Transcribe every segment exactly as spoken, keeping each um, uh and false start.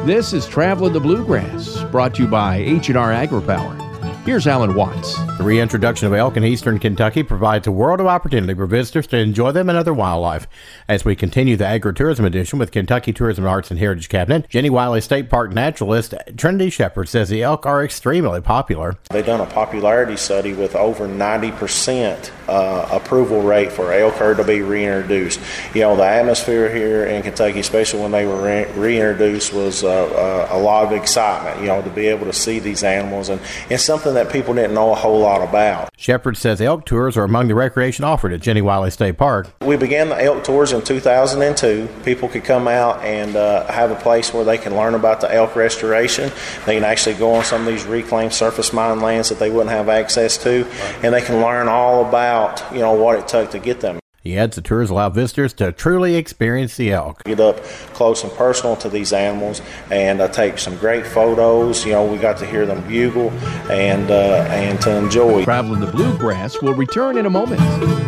This is Traveling the Bluegrass, brought to you by H and R AgriPower. Here's Alan Watts. The reintroduction of elk in eastern Kentucky provides a world of opportunity for visitors to enjoy them and other wildlife. As we continue the agritourism edition with Kentucky Tourism Arts and Heritage Cabinet, Jenny Wiley State Park naturalist Trinity Shepard says the elk are extremely popular. They've done a popularity study with over ninety percent uh, approval rate for elk herd to be reintroduced. You know, the atmosphere here in Kentucky, especially when they were re- reintroduced, was uh, uh, a lot of excitement, you know, to be able to see these animals. And it's something that people didn't know a whole lot about. Shepard says elk tours are among the recreation offered at Jenny Wiley State Park. We began the elk tours in two thousand two. People could come out and uh, have a place where they can learn about the elk restoration. They can actually go on some of these reclaimed surface mine lands that they wouldn't have access to, and they can learn all about, you know, what it took to get them. He adds the tours allow visitors to truly experience the elk. Get up close and personal to these animals and uh, take some great photos. You know, we got to hear them bugle and uh, and to enjoy. Traveling the Bluegrass will return in a moment.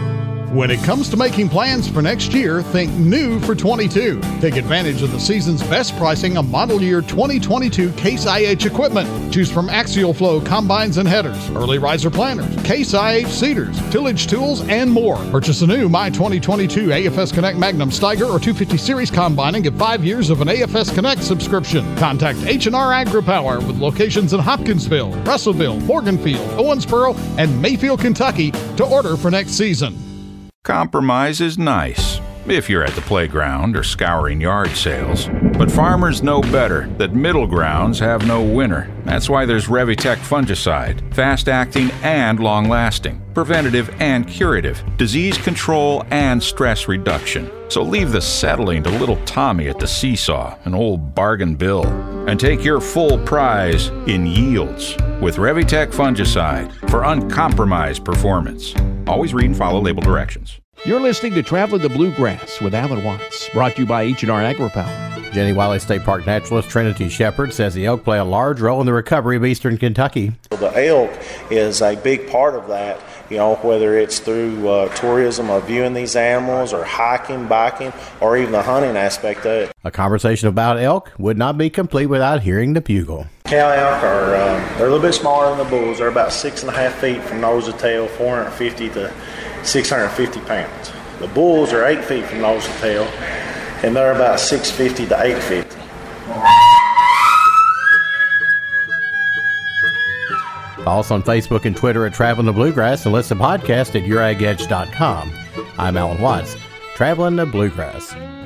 When it comes to making plans for next year, think new for twenty-two. Take advantage of the season's best pricing on model year twenty twenty-two Case I H equipment. Choose from Axial Flow combines and headers, early riser planters, Case I H seeders, tillage tools, and more. Purchase a new My twenty twenty-two A F S Connect Magnum Steiger or two fifty Series combine and get five years of an A F S Connect subscription. Contact H and R AgriPower with locations in Hopkinsville, Russellville, Morganfield, Owensboro, and Mayfield, Kentucky to order for next season. Compromise is nice if you're at the playground or scouring yard sales. But farmers know better that middle grounds have no winner. That's why there's Revitec fungicide, fast-acting and long-lasting, preventative and curative, disease control and stress reduction. So leave the settling to little Tommy at the seesaw, an old bargain bill, and take your full prize in yields with Revitec fungicide for uncompromised performance. Always read and follow label directions. You're listening to Traveling the Bluegrass with Alan Watts, brought to you by H and R AgriPower. Jenny Wiley State Park naturalist Trinity Shepard says the elk play a large role in the recovery of eastern Kentucky. The elk is a big part of that, you know, whether it's through uh, tourism or viewing these animals or hiking, biking, or even the hunting aspect of it. A conversation about elk would not be complete without hearing the bugle. Cow elk are uh, they're a little bit smaller than the bulls. They're about six and a half feet from nose to tail, four hundred fifty to six hundred fifty pounds. The bulls are eight feet from nose to tail, and they're about six fifty to eight fifty. Follow us on Facebook and Twitter at Traveling the Bluegrass and listen to the podcast at your ag edge dot com. I'm Alan Watts, Traveling the Bluegrass.